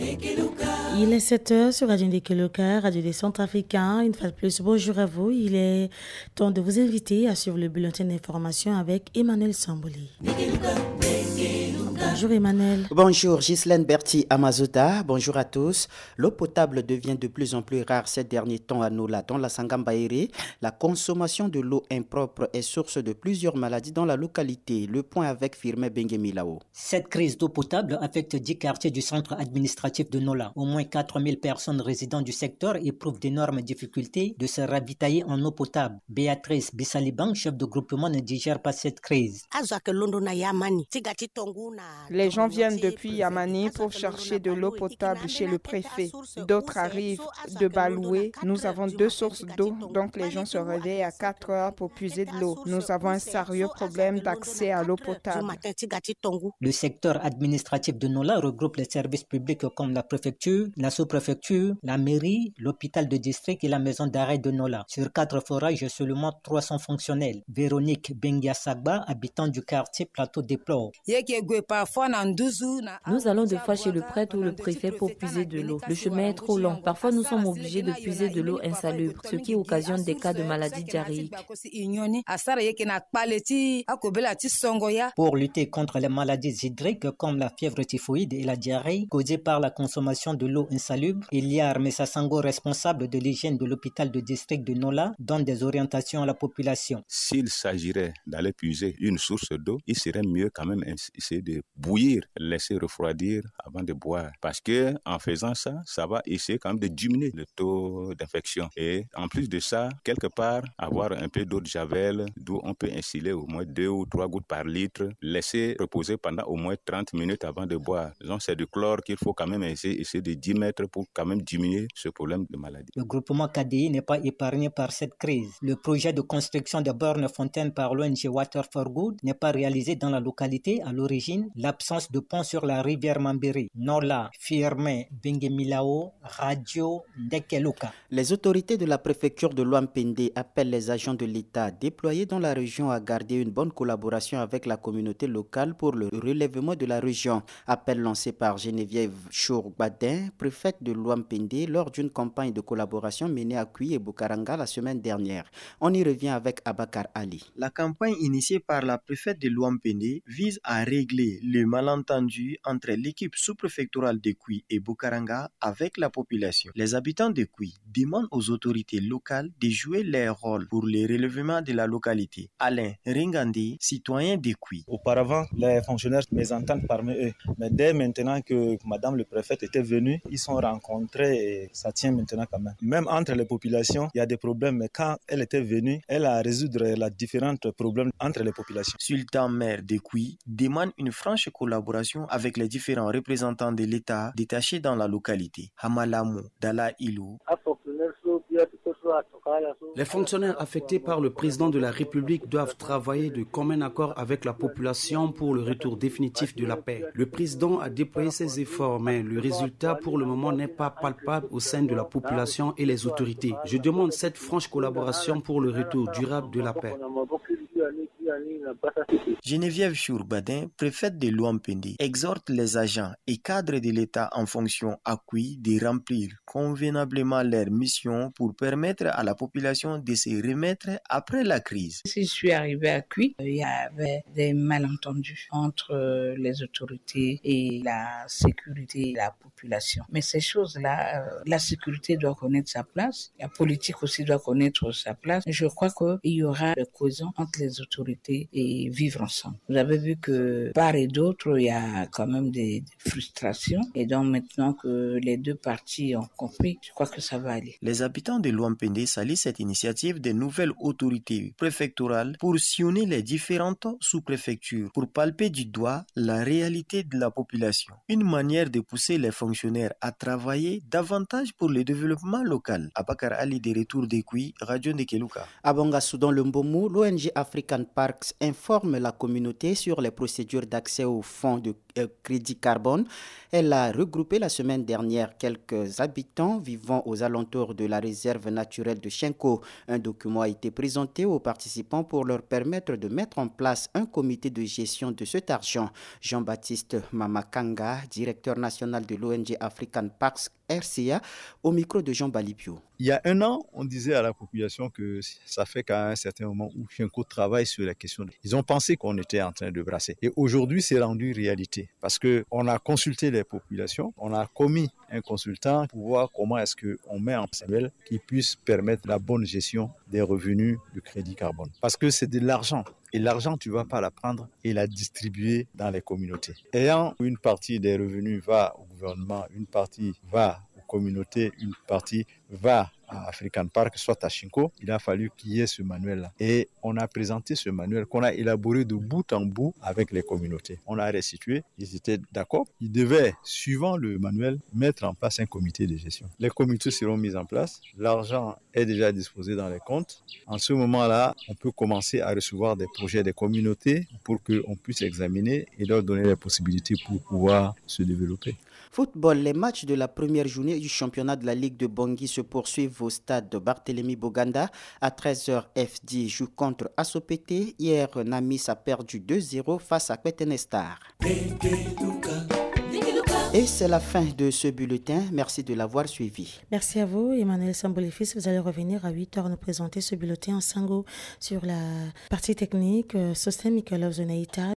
Il est 7 h sur Radio Ndekeloka, Radio des Centrafricains. Une fois de plus, bonjour à vous. Il est temps de vous inviter à suivre le bulletin d'information avec Emmanuel Samboli. Bonjour Emmanuel. Bonjour Ghislaine Berti Amazuta, bonjour à tous. L'eau potable devient de plus en plus rare ces derniers temps à Nola, dans la Sangambaéré. La consommation de l'eau impropre est source de plusieurs maladies dans la localité. Le point avec Firmin Benguemilao. Cette crise d'eau potable affecte 10 quartiers du centre administratif de Nola. Au moins 4000 personnes résidant du secteur éprouvent d'énormes difficultés de se ravitailler en eau potable. Béatrice Bissaliban, chef de groupement, ne digère pas cette crise. Les gens viennent depuis Yamani pour chercher de l'eau potable chez le préfet. D'autres arrivent de Baloué. Nous avons 2 sources d'eau, donc les gens se réveillent à 4 heures pour puiser de l'eau. Nous avons un sérieux problème d'accès à l'eau potable. Le secteur administratif de Nola regroupe les services publics comme la préfecture, la sous-préfecture, la mairie, l'hôpital de district et la maison d'arrêt de Nola. Sur 4 forages, seulement 300 fonctionnels. Véronique Bengia-Sagba, habitant du quartier Plateau déplore. Nous allons 2 fois chez le prêtre ou le préfet pour puiser de l'eau. Le chemin est trop long. Parfois, nous sommes obligés de puiser de l'eau insalubre, ce qui occasionne des cas de maladies diarrhéiques. Pour lutter contre les maladies hydriques comme la fièvre typhoïde et la diarrhée causée par la consommation de l'eau insalubre, Iliar Messasango, responsable de l'hygiène de l'hôpital de district de Nola, donne des orientations à la population. S'il s'agirait d'aller puiser une source d'eau, il serait mieux quand même essayer de bouillir, laisser refroidir avant de boire. Parce que en faisant ça, ça va essayer quand même de diminuer le taux d'infection. Et en plus de ça, quelque part, avoir un peu d'eau de javel, d'où on peut instiller au moins 2 ou 3 gouttes par litre, laisser reposer pendant au moins 30 minutes avant de boire. Donc c'est du chlore qu'il faut quand même essayer de 10 mètres pour quand même diminuer ce problème de maladie. Le groupement KDI n'est pas épargné par cette crise. Le projet de construction de bornes fontaines par l'ONG Water for Good n'est pas réalisé dans la localité. À l'origine, l'absence de pont sur la rivière Mambiri. Nola, Firmin Benguemilao, Radio Ndekeloka. Les autorités de la préfecture de Loampende appellent les agents de l'État déployés dans la région à garder une bonne collaboration avec la communauté locale pour le relèvement de la région. Appel lancé par Geneviève Chourbadin, préfète de Loampende, lors d'une campagne de collaboration menée à Kui et Bukaranga la semaine dernière. On y revient avec Abakar Ali. La campagne initiée par la préfète de Loampende vise à régler le malentendu entre l'équipe sous-préfectorale de Kui et Bukaranga avec la population. Les habitants de Kui demandent aux autorités locales de jouer leur rôle pour le relèvement de la localité. Alain Ringandi, citoyen de Kui. Auparavant, les fonctionnaires mésentendent parmi eux. Mais dès maintenant que Madame le préfète était venue, ils sont rencontrés et ça tient maintenant quand même. Même entre les populations, il y a des problèmes. Mais quand elle était venue, elle a résoudre les différents problèmes entre les populations. Sultan maire de Kui demande une franche collaboration avec les différents représentants de l'État détachés dans la localité. Hamalamu, Dala Ilou. Les fonctionnaires affectés par le président de la République doivent travailler de commun accord avec la population pour le retour définitif de la paix. Le président a déployé ses efforts, mais le résultat pour le moment n'est pas palpable au sein de la population et les autorités. Je demande cette franche collaboration pour le retour durable de la paix. Geneviève Chourbadin, préfète de Loampende, exhorte les agents et cadres de l'État en fonction à Kui de remplir convenablement leur mission pour permettre à la population de se remettre après la crise. Si je suis arrivée à Kui, il y avait des malentendus entre les autorités et la sécurité et la population. Mais ces choses-là, la sécurité doit connaître sa place, la politique aussi doit connaître sa place. Je crois qu'il y aura une cohésion entre les autorités et vivre ensemble. Vous avez vu que part et d'autre, il y a quand même des frustrations. Et donc maintenant que les deux parties ont compris, je crois que ça va aller. Les habitants de Loampende saluent cette initiative des nouvelles autorités préfectorales pour sillonner les différentes sous-préfectures, pour palper du doigt la réalité de la population. Une manière de pousser les fonctionnaires à travailler davantage pour le développement local. Abakar Ali de retour de Kui, Radio Ndekeloka. À Bangassou dans le Mbomu, l'ONG African Parks informe la communauté sur les procédures d'accès aux fonds crédit carbone. Elle a regroupé la semaine dernière quelques habitants vivant aux alentours de la réserve naturelle de Chenko. Un document a été présenté aux participants pour leur permettre de mettre en place un comité de gestion de cet argent. Jean-Baptiste Mamakanga, directeur national de l'ONG African Parks RCA, au micro de Jean Balipio. Il y a un an, on disait à la population que ça fait qu'à un certain moment où Chenko travaille sur la question. Ils ont pensé qu'on était en train de brasser. Et aujourd'hui, c'est rendu réalité parce qu'on a consulté les populations, on a commis un consultant pour voir comment est-ce qu'on met en place qui puisse permettre la bonne gestion des revenus du crédit carbone. Parce que c'est de l'argent. Et l'argent, tu ne vas pas la prendre et la distribuer dans les communautés. Ayant une partie des revenus va au gouvernement, une partie va aux communautés, une partie va à African Park, soit à Chenko, il a fallu qu'il y ait ce manuel-là. Et on a présenté ce manuel qu'on a élaboré de bout en bout avec les communautés. On a restitué, ils étaient d'accord. Ils devaient, suivant le manuel, mettre en place un comité de gestion. Les comités seront mis en place. L'argent est déjà disposé dans les comptes. En ce moment-là, on peut commencer à recevoir des projets des communautés pour qu'on puisse examiner et leur donner les possibilités pour pouvoir se développer. Football, les matchs de la première journée du championnat de la Ligue de Bangui se poursuivent au stade de Barthélemy Boganda. À 13h, FD joue contre Assopété. Hier, Namis a perdu 2-0 face à Kwetenestar. Et c'est la fin de ce bulletin. Merci de l'avoir suivi. Merci à vous, Emmanuel Sambolifis. Vous allez revenir à 8h nous présenter ce bulletin en sango sur la partie technique. Sostem Mikolov Zonaïta.